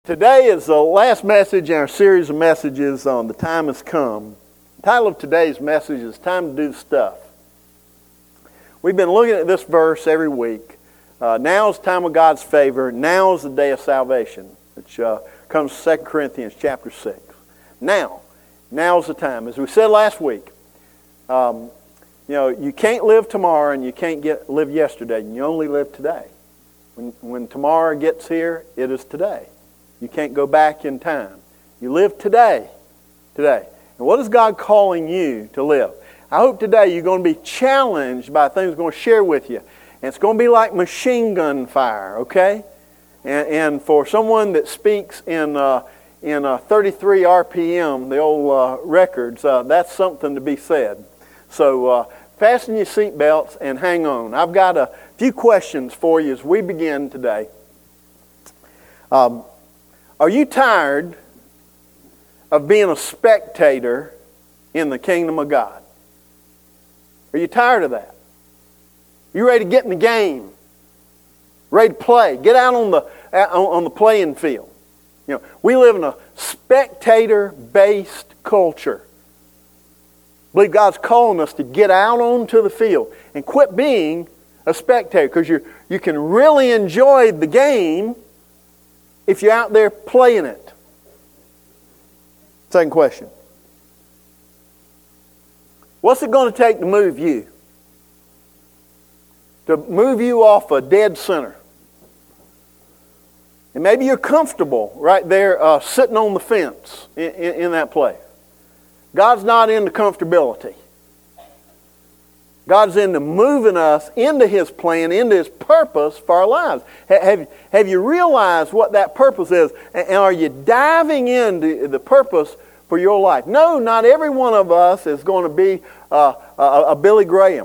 Today is the last message in our series of messages on The Time Has Come. The title of today's message is Time to Do Stuff. We've been looking at this verse every week. Now is the time of God's favor. Now is the day of salvation, which comes from 2 Corinthians chapter 6. Now is the time. As we said last week, you can't live tomorrow and you can't live yesterday. You only live today. When tomorrow gets here, it is today. You can't go back in time. You live today. And what is God calling you to live? I hope today you're going to be challenged by things I'm going to share with you. And it's going to be like machine gun fire, okay? And for someone that speaks in 33 RPM, the old records, that's something to be said. So fasten your seatbelts and hang on. I've got a few questions for you as we begin today. Are you tired of being a spectator in the kingdom of God? Are you tired of that? You ready to get in the game? Ready to play? Get out on the playing field. You know, we live in a spectator-based culture. I believe God's calling us to get out onto the field and quit being a spectator, because you can really enjoy the game if you're out there playing it. Second question. What's it going to take to move you? To move you off a dead center? And maybe you're comfortable right there sitting on the fence in that place. God's not into comfortability. God's into moving us into His plan, into His purpose for our lives. Have you realized what that purpose is? And are you diving into the purpose for your life? No, not every one of us is going to be a Billy Graham.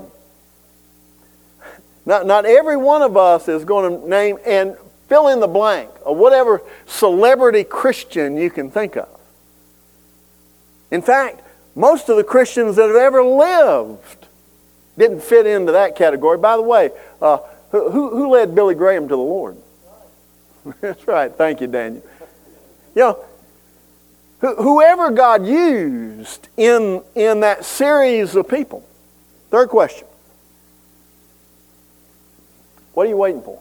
Not every one of us is going to name and fill in the blank of whatever celebrity Christian you can think of. In fact, most of the Christians that have ever lived didn't fit into that category. By the way, who led Billy Graham to the Lord? That's right. Thank you, Daniel. You know, whoever God used in that series of people. Third question. What are you waiting for?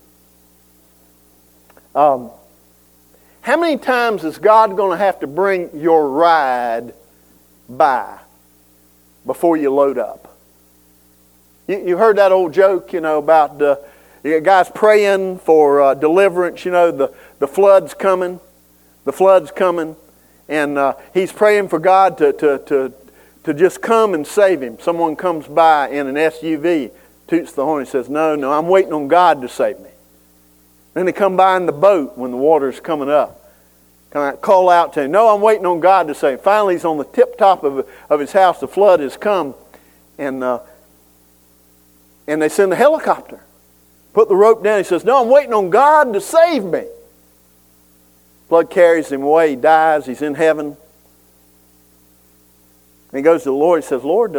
How many times is God going to have to bring your ride by before you load up? You heard that old joke, about the guys praying for deliverance. The flood's coming. The flood's coming. And he's praying for God to just come and save him. Someone comes by in an SUV, toots the horn and says, No, I'm waiting on God to save me. Then they come by in the boat when the water's coming up. Call out to him, No, I'm waiting on God to save me. Finally, he's on the tip top of his house. The flood has come. And they send a helicopter. Put the rope down. He says, No, I'm waiting on God to save me. Flood carries him away. He dies. He's in heaven. And he goes to the Lord. He says, Lord,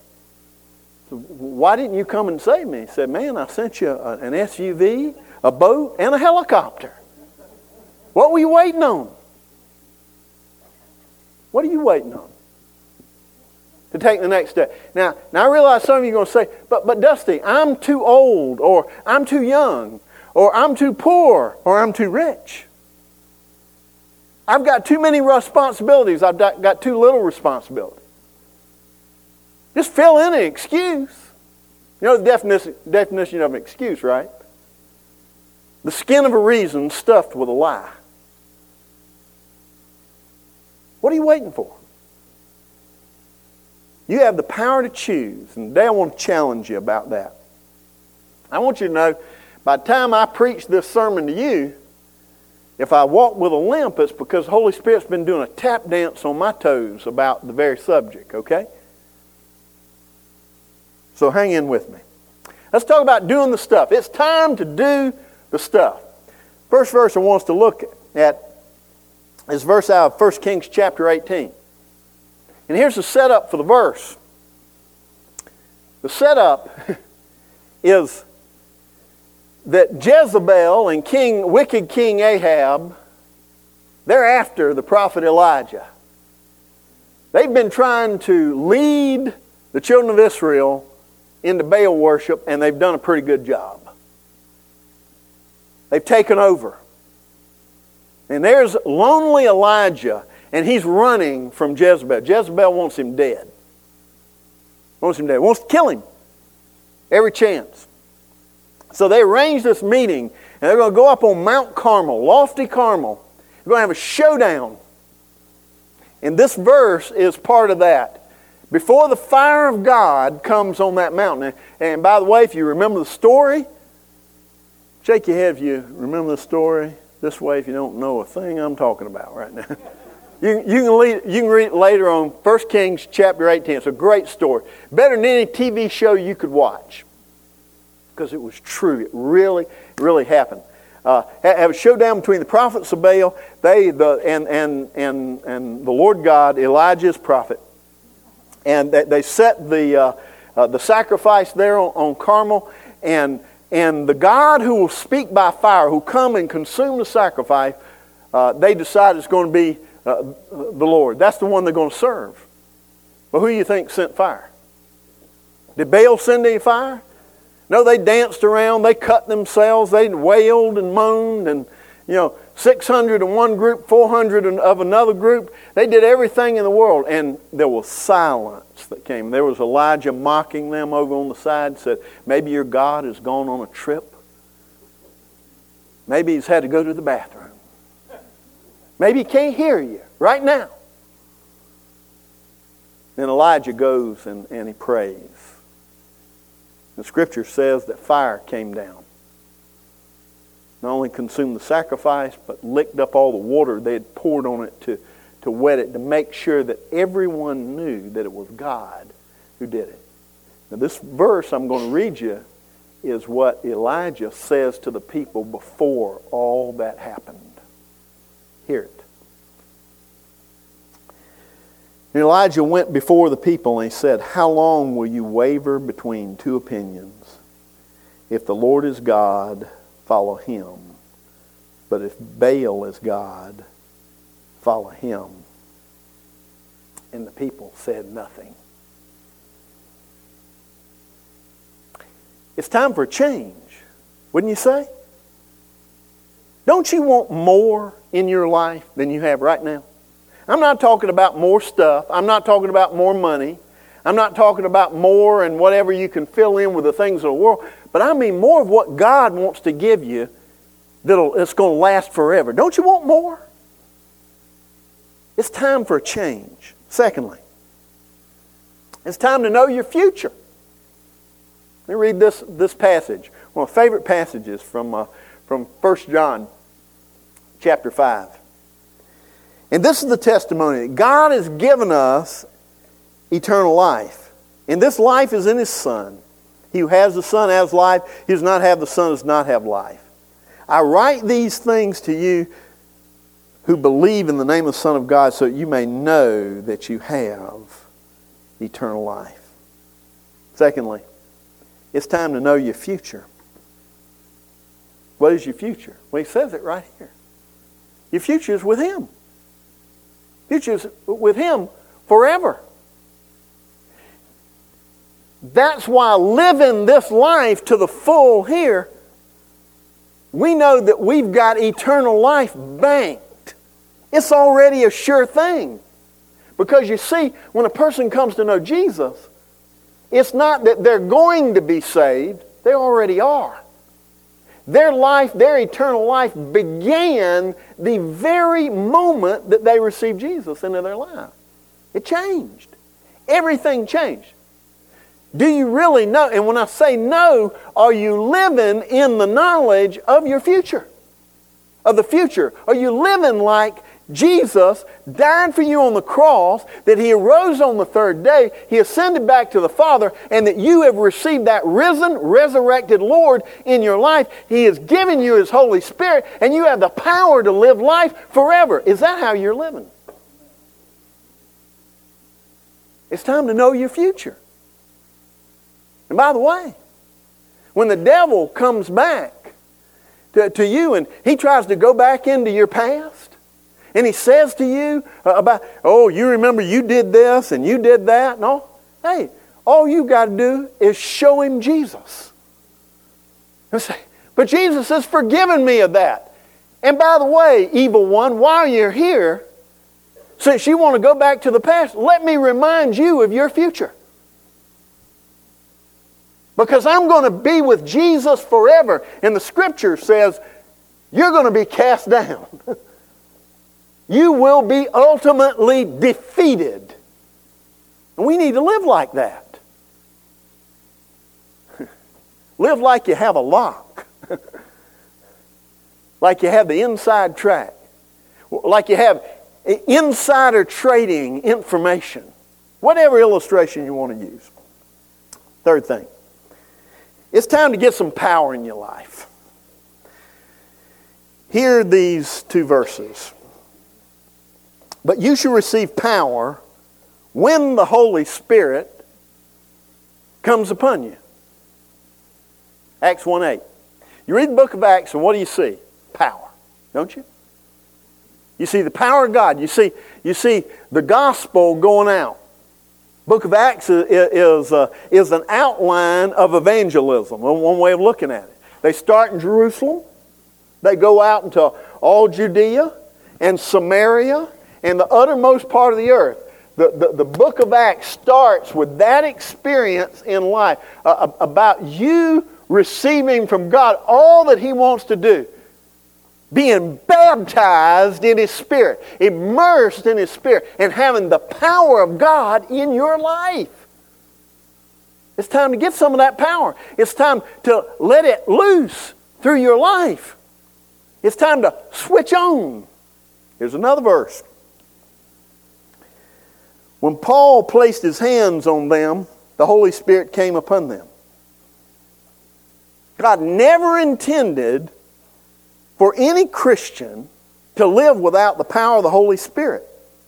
why didn't you come and save me? He said, Man, I sent you an SUV, a boat, and a helicopter. What were you waiting on? What are you waiting on to take the next step? Now I realize some of you are going to say, but Dusty, I'm too old, or I'm too young, or I'm too poor, or I'm too rich. I've got too many responsibilities. I've got too little responsibility. Just fill in an excuse. You know the definition of an excuse, right? The skin of a reason stuffed with a lie. What are you waiting for? You have the power to choose. And today I want to challenge you about that. I want you to know, by the time I preach this sermon to you, if I walk with a limp, it's because the Holy Spirit's been doing a tap dance on my toes about the very subject, okay? So hang in with me. Let's talk about doing the stuff. It's time to do the stuff. First verse I want us to look at is verse out of 1 Kings chapter 18. And here's the setup for the verse. The setup is that Jezebel and wicked King Ahab They're after the prophet Elijah. They've been trying to lead the children of Israel into Baal worship, and they've done a pretty good job. They've taken over. And there's lonely Elijah, and he's running from Jezebel. Jezebel wants him dead. Wants to kill him. Every chance. So they arranged this meeting, and they're going to go up on Mount Carmel, lofty Carmel. They're going to have a showdown. And this verse is part of that. Before the fire of God comes on that mountain. And by the way, if you remember the story, shake your head if you remember the story. This way if you don't know a thing I'm talking about right now. You can read it later on 1 Kings chapter 18. It's a great story. Better than any TV show you could watch. Because it was true. It really happened. Have a showdown between the prophets of Baal, and the Lord God, Elijah's prophet. And they set the sacrifice there on Carmel, and the God who will speak by fire, who come and consume the sacrifice, they decide it's going to be the Lord. That's the one they're going to serve. But who do you think sent fire? Did Baal send any fire? No, they danced around, they cut themselves, they wailed and moaned, and 600 in one group, 400 of another group. They did everything in the world, and there was silence that came. There was Elijah mocking them over on the side, said, maybe your God has gone on a trip. Maybe he's had to go to the bathroom. Maybe he can't hear you right now. Then Elijah goes and he prays. The Scripture says that fire came down. Not only consumed the sacrifice, but licked up all the water they had poured on it to wet it, to make sure that everyone knew that it was God who did it. Now this verse I'm going to read you is what Elijah says to the people before all that happened. Hear it. Elijah went before the people and he said, how long will you waver between two opinions? If the Lord is God, follow him. But if Baal is God, follow him. And the people said nothing. It's time for a change, wouldn't you say? Don't you want more in your life than you have right now? I'm not talking about more stuff. I'm not talking about more money. I'm not talking about more and whatever you can fill in with the things of the world. But I mean more of what God wants to give you that's going to last forever. Don't you want more? It's time for a change. Secondly, it's time to know your future. Let me read this passage. One of my favorite passages from 1 John chapter 5. And this is the testimony that God has given us eternal life. And this life is in His Son. He who has the Son has life. He who does not have the Son does not have life. I write these things to you who believe in the name of the Son of God, so that you may know that you have eternal life. Secondly, it's time to know your future. What is your future? Well, He says it right here. Your future is with Him. Future is with Him forever. That's why living this life to the full here, we know that we've got eternal life banked. It's already a sure thing. Because you see, when a person comes to know Jesus, it's not that they're going to be saved, they already are. Their life, their eternal life began the very moment that they received Jesus into their life. It changed. Everything changed. Do you really know? And when I say know, are you living in the knowledge of your future? Of the future? Are you living like Jesus died for you on the cross, that He arose on the third day, He ascended back to the Father, and that you have received that risen, resurrected Lord in your life? He has given you His Holy Spirit, and you have the power to live life forever. Is that how you're living? It's time to know your future. And by the way, when the devil comes back to you and he tries to go back into your past, And he says to you about, oh, you remember you did this and you did that. No. Hey, all you got to do is show him Jesus. And say, but Jesus has forgiven me of that. And by the way, evil one, while you're here, since you want to go back to the past, let me remind you of your future. Because I'm going to be with Jesus forever. And the Scripture says, you're going to be cast down. You will be ultimately defeated. And we need to live like that. Live like you have a lock. Like you have the inside track. Like you have insider trading information. Whatever illustration you want to use. Third thing. It's time to get some power in your life. Hear these two verses. But you shall receive power when the Holy Spirit comes upon you. Acts 1:8. You read the book of Acts and what do you see? Power, don't you? You see the power of God. You see the gospel going out. Book of Acts is an outline of evangelism, one way of looking at it. They start in Jerusalem. They go out into all Judea and Samaria and the uttermost part of the earth. The book of Acts starts with that experience in life about you receiving from God all that He wants to do. Being baptized in His Spirit, immersed in His Spirit, and having the power of God in your life. It's time to get some of that power. It's time to let it loose through your life. It's time to switch on. Here's another verse. When Paul placed his hands on them, the Holy Spirit came upon them. God never intended for any Christian to live without the power of the Holy Spirit.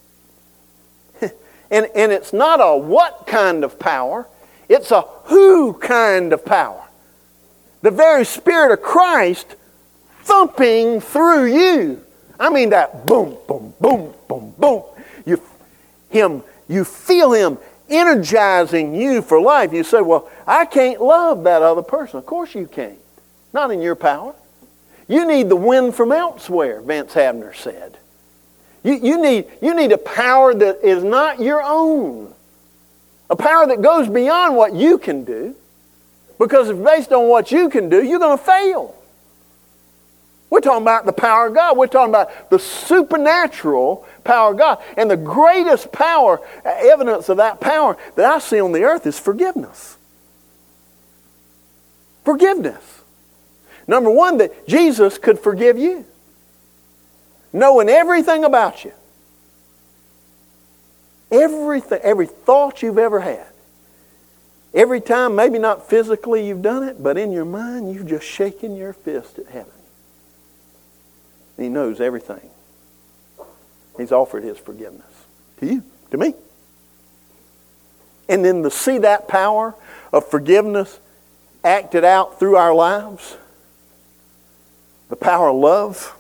And it's not a what kind of power, it's a who kind of power. The very Spirit of Christ thumping through you. I mean that boom, boom, boom, boom, boom. You feel Him energizing you for life. You say, well, I can't love that other person. Of course you can't. Not in your power. You need the wind from elsewhere, Vance Havner said. You need a power that is not your own. A power that goes beyond what you can do. Because if based on what you can do, you're going to fail. We're talking about the power of God. We're talking about the supernatural power of God. And the greatest power, evidence of that power that I see on the earth is forgiveness. Forgiveness. Number one, that Jesus could forgive you. Knowing everything about you. Everything, every thought you've ever had. Every time, maybe not physically you've done it, but in your mind you've just shaken your fist at heaven. He knows everything. He's offered His forgiveness to you, to me. And then to see that power of forgiveness acted out through our lives, the power of love.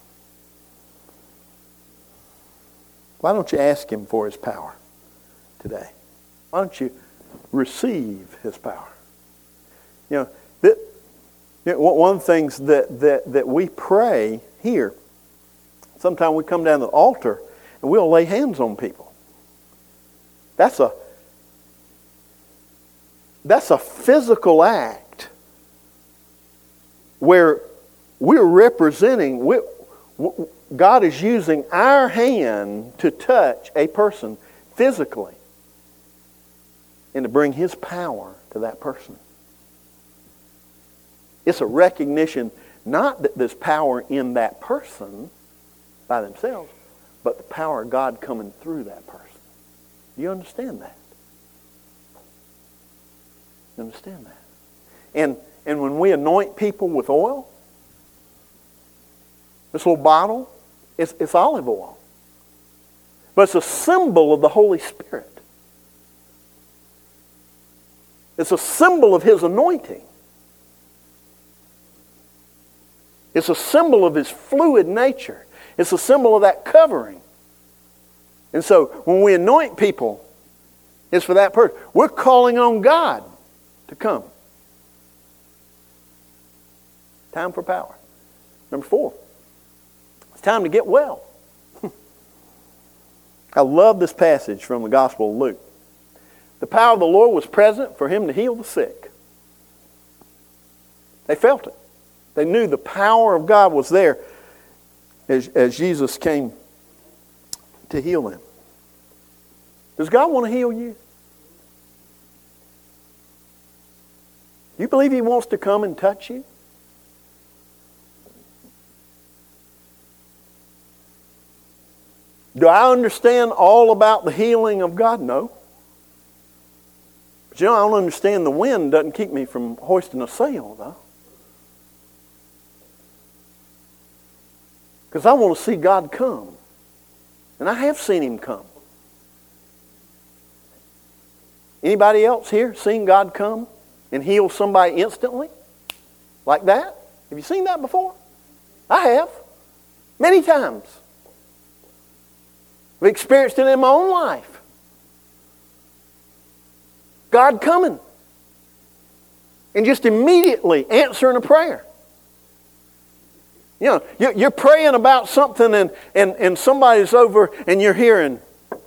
Why don't you ask Him for His power today? Why don't you receive His power? You know, one of the things that we pray here, sometimes we come down to the altar and we'll lay hands on people. That's a physical act where we're representing, God is using our hand to touch a person physically and to bring His power to that person. It's a recognition not that there's power in that person by themselves, but the power of God coming through that person. Do you understand that? You understand that? And when we anoint people with oil, this little bottle, it's olive oil. But it's a symbol of the Holy Spirit. It's a symbol of His anointing. It's a symbol of His fluid nature. It's a symbol of that covering. And so when we anoint people, it's for that purpose. We're calling on God to come. Time for power. Number 4, it's time to get well. I love this passage from the Gospel of Luke. The power of the Lord was present for him to heal the sick. They felt it. They knew the power of God was there as Jesus came to heal them. Does God want to heal you? You believe He wants to come and touch you? Do I understand all about the healing of God? No. But I don't understand the wind doesn't keep me from hoisting a sail, though. Because I want to see God come. And I have seen Him come. Anybody else here seen God come and heal somebody instantly? Like that? Have you seen that before? I have. Many times. I've experienced it in my own life. God coming. And just immediately answering a prayer. You know, you're praying about something and somebody's over and you're hearing.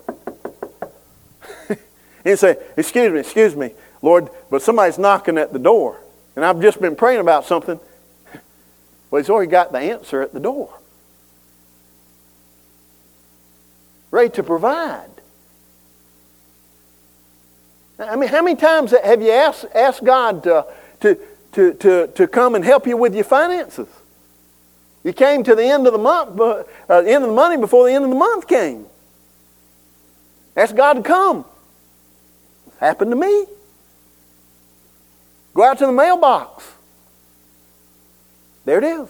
And you say, excuse me, Lord, but somebody's knocking at the door. And I've just been praying about something. Well, He's already got the answer at the door. Ready to provide. I mean, how many times have you asked God to come and help you with your finances? You came to the end of the month, end of the money before the end of the month came. Ask God to come. It's happened to me. Go out to the mailbox. There it is.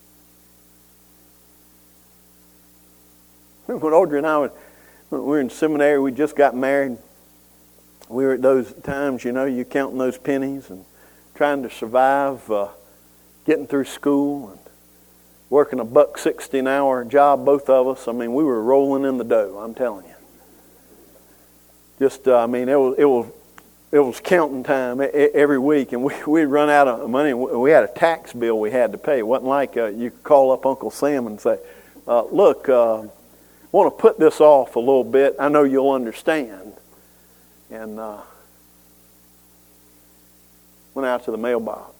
When Audrey and I were in seminary, we just got married. We were at those times, you know, you counting those pennies and trying to survive, getting through school and working a $1.60 an hour job, both of us. I mean, we were rolling in the dough, I'm telling you. Just, I mean, it was counting time every week, and we'd run out of money. We had a tax bill we had to pay. It wasn't like you could call up Uncle Sam and say, look, I want to put this off a little bit. I know you'll understand. And went out to the mailbox.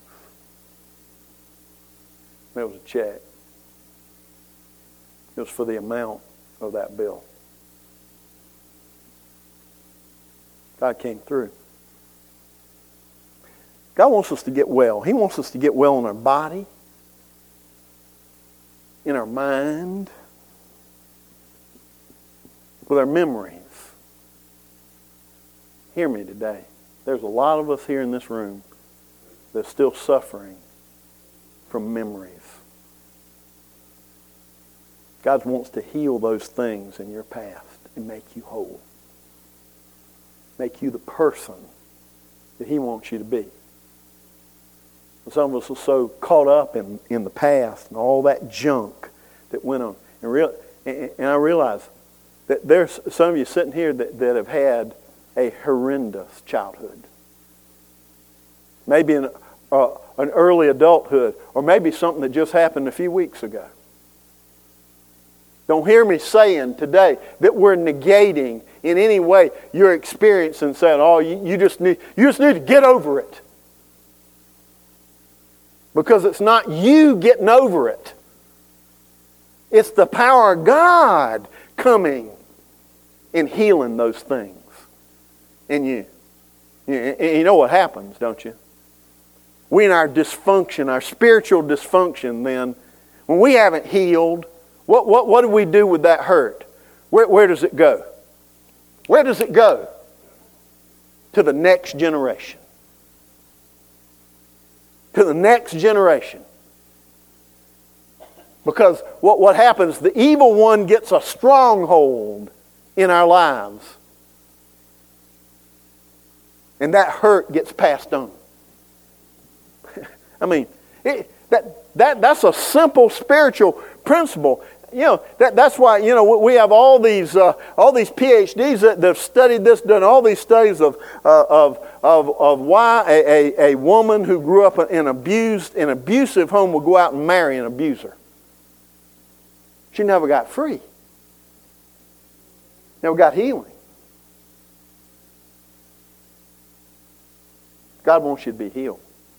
There was a check. It was for the amount of that bill. God came through. God wants us to get well. He wants us to get well in our body, in our mind, with our memories. Hear me today. There's a lot of us here in this room that's still suffering from memories. God wants to heal those things in your past and make you whole. Make you the person that He wants you to be. Some of us are so caught up in the past and all that junk that went on. And I realize that there's some of you sitting here that have had a horrendous childhood. Maybe an early adulthood, or maybe something that just happened a few weeks ago. Don't hear me saying today that we're negating in any way your experience and saying, oh, you just need to get over it. Because it's not you getting over it. It's the power of God coming and healing those things in you. You know what happens, don't you? We in our dysfunction, our spiritual dysfunction then, when we haven't healed, what do we do with that hurt? Where does it go? Where does it go? To the next generation. To the next generation. Because what happens, the evil one gets a stronghold in our lives. And that hurt gets passed on. I mean, that's a simple spiritual principle. That's why, we have all these PhDs that have studied this, done all these studies of why a woman who grew up in an abusive home would go out and marry an abuser. She never got free. Never got healing. God wants you to be healed.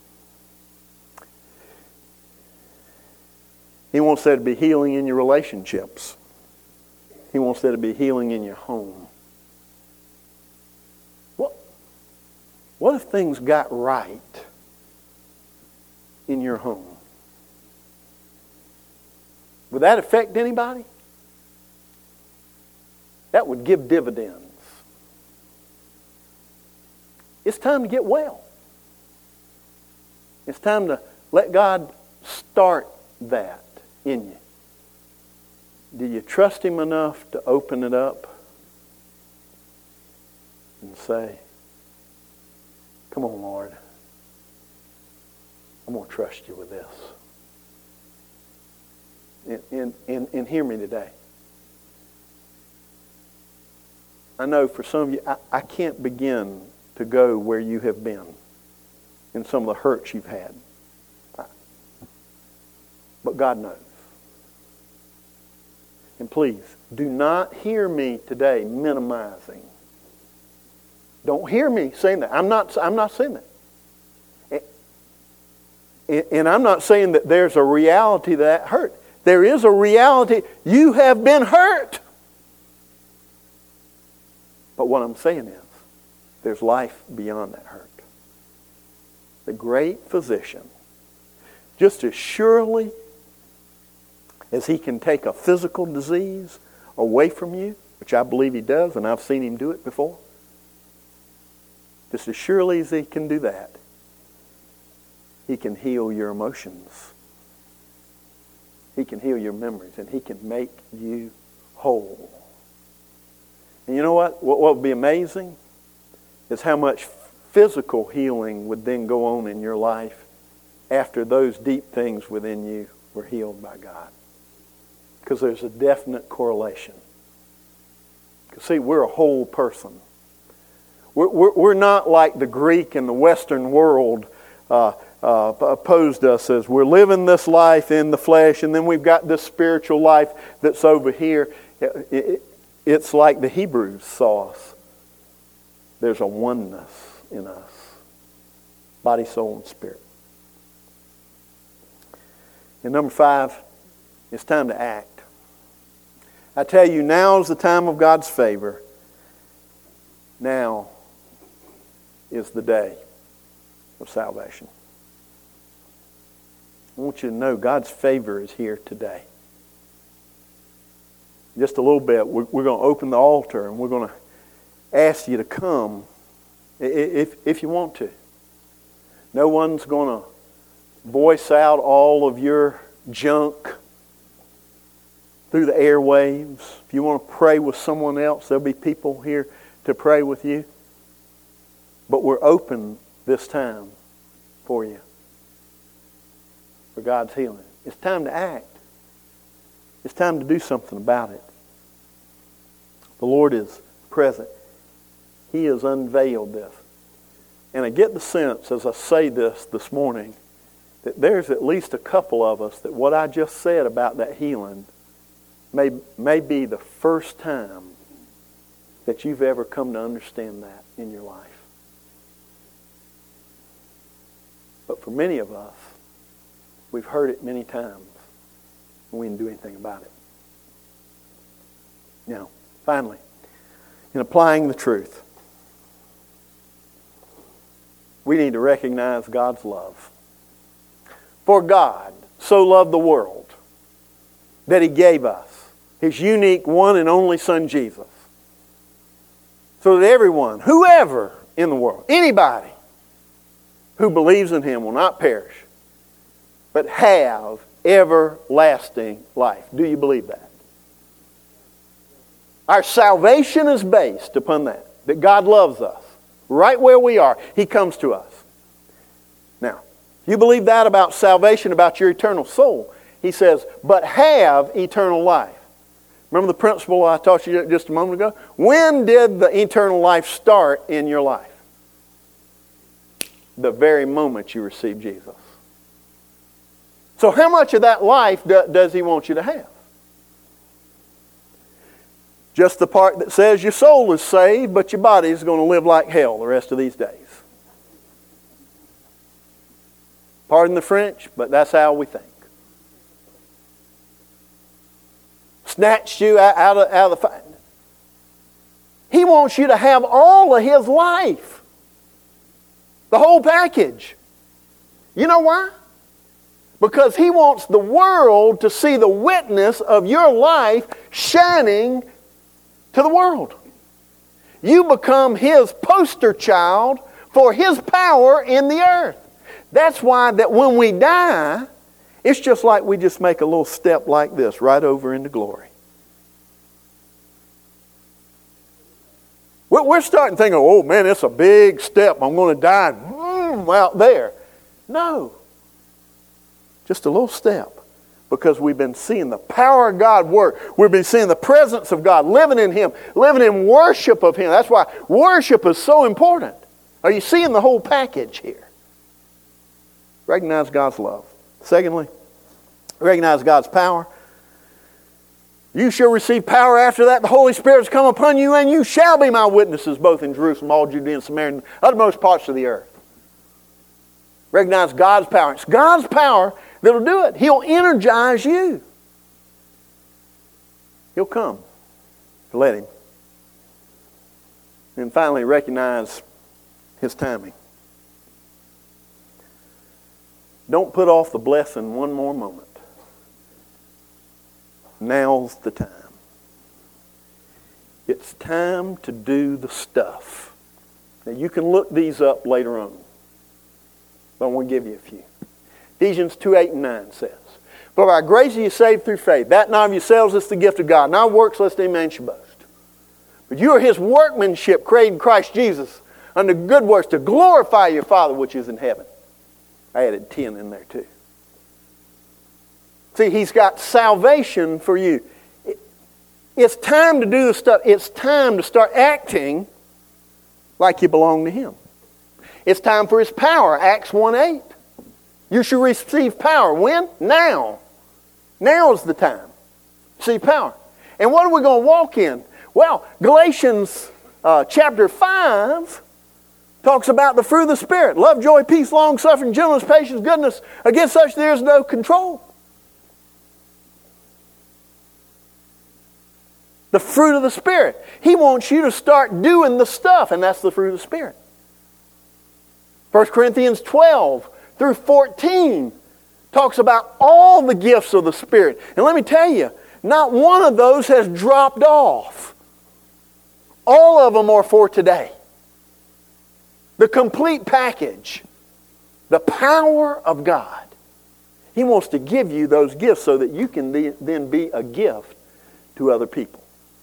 He wants there to be healing in your relationships. He wants there to be healing in your home. What if things got right in your home? Would that affect anybody? That would give dividends. It's time to get well. It's time to let God start that in you. Do you trust Him enough to open it up and say, come on, Lord, I'm going to trust you with this. And hear me today. I know for some of you, I can't begin to go where you have been in some of the hurts you've had. But God knows. And please, do not hear me today minimizing. Don't hear me saying that. I'm not saying that. And I'm not saying that there's a reality that hurt. There is a reality. You have been hurt. But what I'm saying is, there's life beyond that hurt. The great physician, just as surely as He can take a physical disease away from you, which I believe He does, and I've seen Him do it before, just as surely as He can do that, He can heal your emotions. He can heal your memories, and He can make you whole. And you know what? What would be amazing is how much physical healing would then go on in your life after those deep things within you were healed by God. Because there's a definite correlation. Because see, we're a whole person. We're not like the Greek and the Western world opposed us as we're living this life in the flesh, and then we've got this spiritual life that's over here. It's like the Hebrews saw us. There's a oneness in us. Body, soul, and spirit. And number 5, it's time to act. I tell you, now is the time of God's favor. Now is the day of salvation. I want you to know God's favor is here today. Just a little bit, we're going to open the altar and we're going to ask you to come if you want to. No one's going to voice out all of your junk through the airwaves. If you want to pray with someone else, there'll be people here to pray with you. But we're open this time for you, for God's healing. It's time to act. It's time to do something about it. The Lord is present. He has unveiled this. And I get the sense as I say this morning that there's at least a couple of us that what I just said about that healing may be the first time that you've ever come to understand that in your life. But for many of us, we've heard it many times and we didn't do anything about it. Now, finally, in applying the truth, we need to recognize God's love. For God so loved the world that He gave us His unique one and only Son, Jesus, so that everyone, whoever in the world, anybody who believes in Him will not perish, but have everlasting life. Do you believe that? Our salvation is based upon that God loves us. Right where we are, He comes to us. Now, if you believe that about salvation, about your eternal soul, He says, but have eternal life. Remember the principle I taught you just a moment ago? When did the eternal life start in your life? The very moment you received Jesus. So how much of that life does He want you to have? Just the part that says your soul is saved, but your body is going to live like hell the rest of these days. Pardon the French, but that's how we think. Snatched you out of the fight. He wants you to have all of His life. The whole package. You know why? Because He wants the world to see the witness of your life shining to the world. You become His poster child for His power in the earth. That's why that when we die, it's just like we just make a little step like this right over into glory. We're starting thinking, oh man, it's a big step. I'm going to die out there. No. Just a little step. Because we've been seeing the power of God work. We've been seeing the presence of God, living in Him, living in worship of Him. That's why worship is so important. Are you seeing the whole package here? Recognize God's love. Secondly, recognize God's power. You shall receive power after that. The Holy Spirit has come upon you, and you shall be my witnesses both in Jerusalem, all Judea and Samaria, and uttermost parts of the earth. Recognize God's power. It's God's power that'll do it. He'll energize you. He'll come. Let Him. And finally, recognize His timing. Don't put off the blessing one more moment. Now's the time. It's time to do the stuff. Now you can look these up later on. But I want to give you a few. Ephesians 2:8-9 says, for by grace are you saved through faith. That not of yourselves is the gift of God. Not of works lest any man should boast. But you are His workmanship created in Christ Jesus unto good works to glorify your Father which is in heaven. I added 10 in there too. See, He's got salvation for you. It's time to do the stuff. It's time to start acting like you belong to Him. It's time for His power. Acts 1:8. You should receive power. When? Now. Now is the time. See power. And what are we going to walk in? Well, Galatians chapter 5 talks about the fruit of the Spirit. Love, joy, peace, long-suffering, gentleness, patience, goodness. Against such there is no control. The fruit of the Spirit. He wants you to start doing the stuff, and that's the fruit of the Spirit. 1 Corinthians 12-14 talks about all the gifts of the Spirit. And let me tell you, not one of those has dropped off. All of them are for today. The complete package. The power of God. He wants to give you those gifts so that you can then be a gift to other people.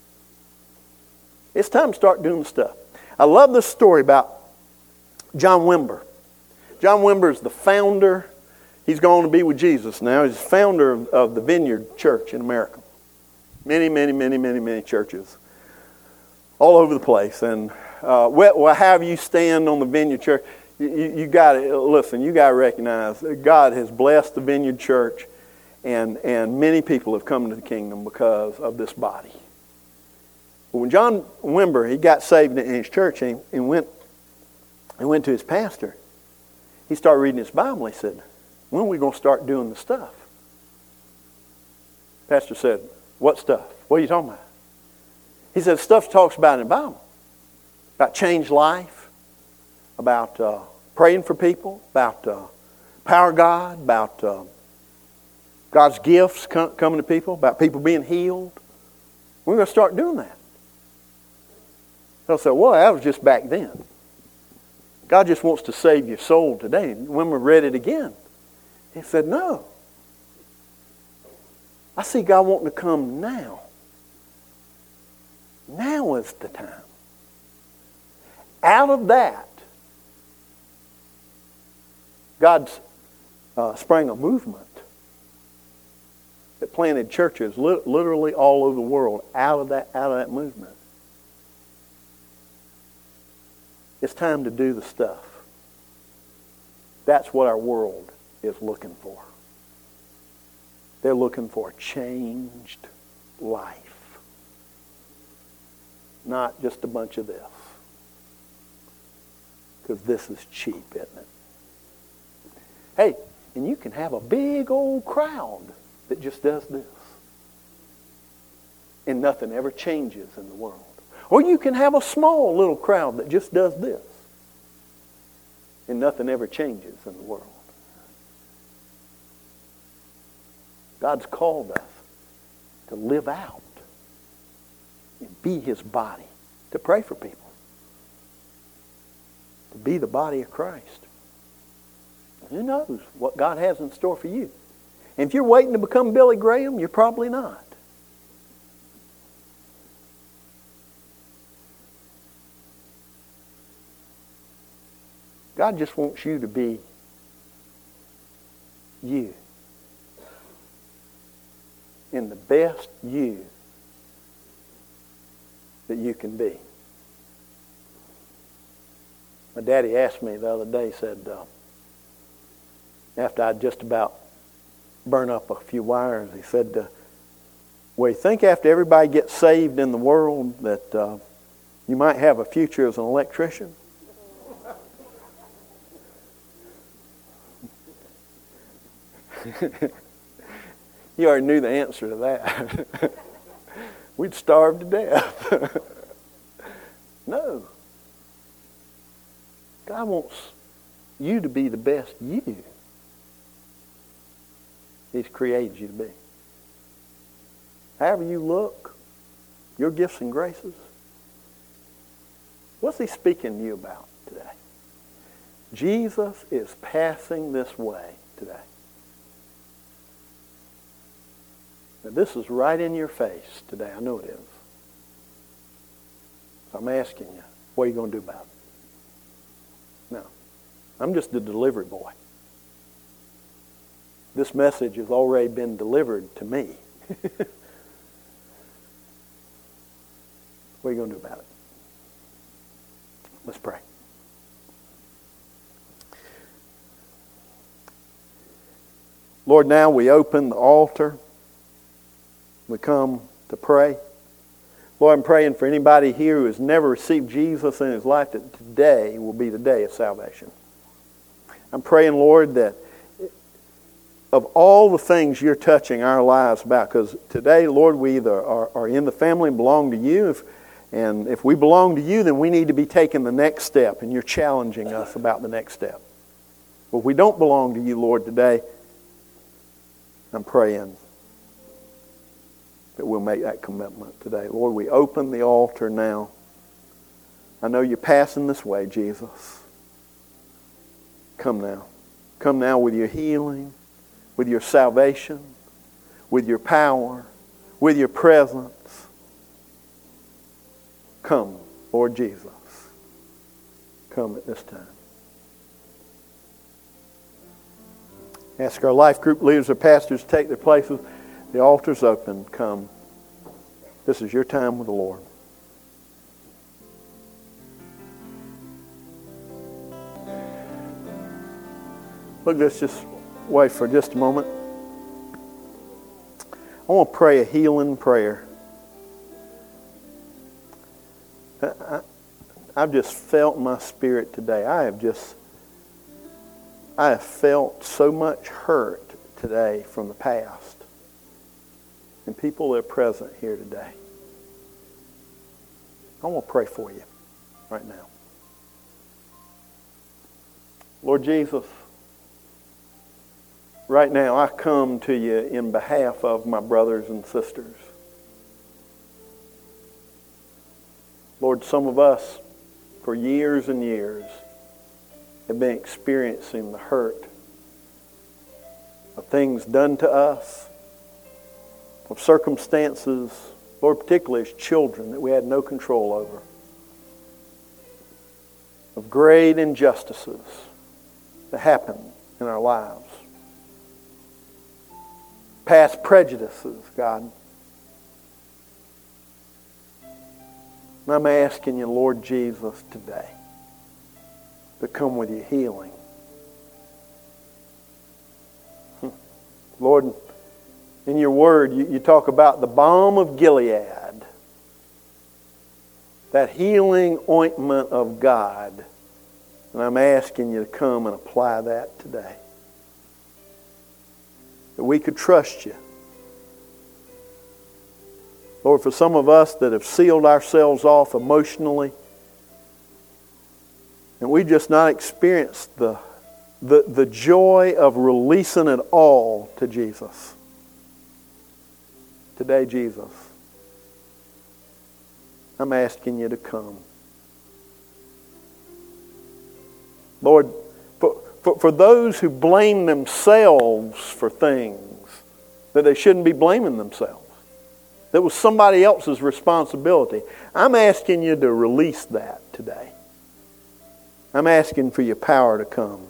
It's time to start doing the stuff. I love this story about John Wimber. John Wimber is the founder. He's gone to be with Jesus now. He's the founder of the Vineyard Church in America. Many churches. All over the place. And however you stand on the Vineyard Church, you got to listen. You got to recognize that God has blessed the Vineyard Church, and many people have come to the kingdom because of this body. But when John Wimber, he got saved in his church and went to his pastor, he started reading his Bible. He said, when are we going to start doing the stuff? Pastor said, what stuff? What are you talking about? He said, stuff talks about in the Bible. About changed life, about praying for people, about power of God, about God's gifts coming to people, about people being healed. We're going to start doing that. They'll say, well, that was just back then. God just wants to save your soul today. And when we read it again, he said, no. I see God wanting to come now. Now is the time. Out of that, God's sprang a movement that planted churches literally all over the world out of that movement. It's time to do the stuff. That's what our world is looking for. They're looking for a changed life. Not just a bunch of this. Because this is cheap, isn't it? Hey, and you can have a big old crowd that just does this. And nothing ever changes in the world. Or you can have a small little crowd that just does this. And nothing ever changes in the world. God's called us to live out and be His body, to pray for people, to be the body of Christ. Who knows what God has in store for you? And if you're waiting to become Billy Graham, you're probably not. God just wants you to be you. In the best you that you can be. My daddy asked me the other day, said, after I'd just about burned up a few wires, he said, well, you think after everybody gets saved in the world that you might have a future as an electrician? You already knew the answer to that. We'd starve to death. No. God wants you to be the best you He's created you to be. However you look, your gifts and graces, what's He speaking to you about today? Jesus is passing this way today. Now, this is right in your face today. I know it is. So I'm asking you, what are you going to do about it? No. I'm just the delivery boy. This message has already been delivered to me. What are you going to do about it? Let's pray. Lord, now we open the altar. We come to pray. Lord, I'm praying for anybody here who has never received Jesus in his life, that today will be the day of salvation. I'm praying, Lord, that of all the things you're touching our lives about, because today, Lord, we either are in the family and belong to you, and if we belong to you, then we need to be taking the next step, and you're challenging us about the next step. But if we don't belong to you, Lord, today, I'm praying that we'll make that commitment today. Lord, we open the altar now. I know you're passing this way, Jesus. Come now. Come now with your healing, with your salvation, with your power, with your presence. Come, Lord Jesus. Come at this time. Ask our life group leaders or pastors to take their places. The altar's open. Come. This is your time with the Lord. Look, let's just wait for just a moment. I want to pray a healing prayer. I've just felt in my spirit today. I have felt so much hurt today from the past. And people that are present here today. I want to pray for you right now. Lord Jesus, right now I come to you in behalf of my brothers and sisters. Lord, some of us for years and years have been experiencing the hurt of things done to us, of circumstances, Lord, particularly as children that we had no control over, of great injustices that happen in our lives. past prejudices, God. And I'm asking you, Lord Jesus, today to come with your healing. Lord, in your word, you talk about the balm of Gilead, that healing ointment of God. And I'm asking you to come and apply that today. That we could trust you. Lord, for some of us that have sealed ourselves off emotionally, and we just not experienced the joy of releasing it all to Jesus. Today, Jesus, I'm asking you to come. Lord, for those who blame themselves for things that they shouldn't be blaming themselves, that was somebody else's responsibility, I'm asking you to release that today. I'm asking for your power to come.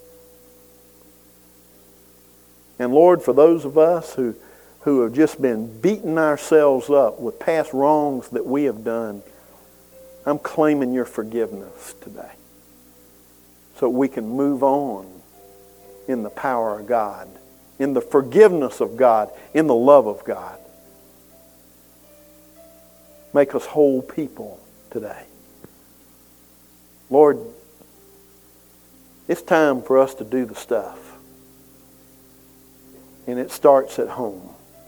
And Lord, for those of us who have just been beating ourselves up with past wrongs that we have done, I'm claiming your forgiveness today so we can move on in the power of God, in the forgiveness of God, in the love of God. Make us whole people today. Lord, it's time for us to do the stuff. And it starts at home.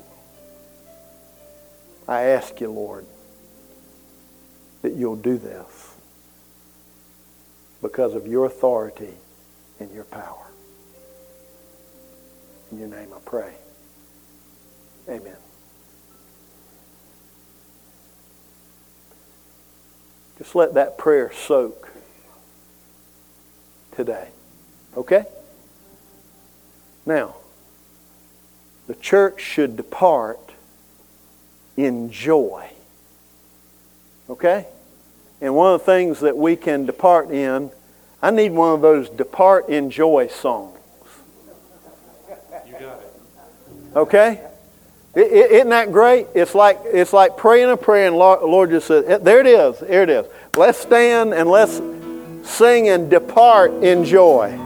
I ask you, Lord, that you'll do this because of your authority and your power. In your name I pray. Amen. Just let that prayer soak today. Okay? Now, the church should depart in joy. Okay? And one of the things that we can depart in, I need one of those depart in joy songs. You got it. Okay? Isn't that great? It's like praying a prayer and Lord just said, there it is. Let's stand and let's sing and depart in joy.